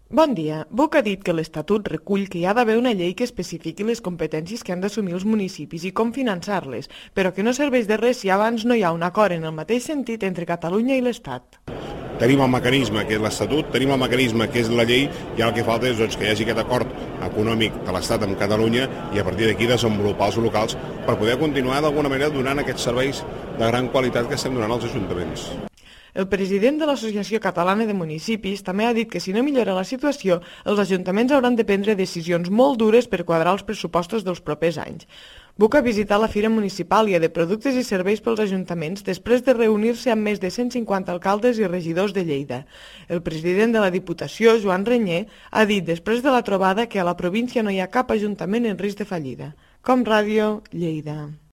Bon dia. Buch ha dit que l'Estatut recull que hi ha d'haver una llei que especifiqui les competències que han d'assumir els municipis i com finançar-les, però que no serveix de res si abans no hi ha un acord en el mateix sentit entre Catalunya i l'Estat. Tenim el mecanisme que és l'Estatut, tenim el mecanisme que és la llei, i ara el que falta és que hi hagi aquest acord econòmic de l'Estat amb Catalunya i a partir d'aquí desenvolupar els locals per poder continuar d'alguna manera donant aquests serveis de gran qualitat que estem donant als ajuntaments. El president de l'Associació Catalana de Municipis també ha dit que si no millora la situació, els ajuntaments hauran de prendre decisions molt dures per quadrar els pressupostos dels propers anys. Buch ha visitat la Fira Municipàlia de Productes i Serveis pels Ajuntaments després de reunir-se amb més de 150 alcaldes i regidors de Lleida. El president de la Diputació, Joan Reñé, ha dit després de la trobada que a la província no hi ha cap ajuntament en risc de fallida. Com Ràdio, Lleida.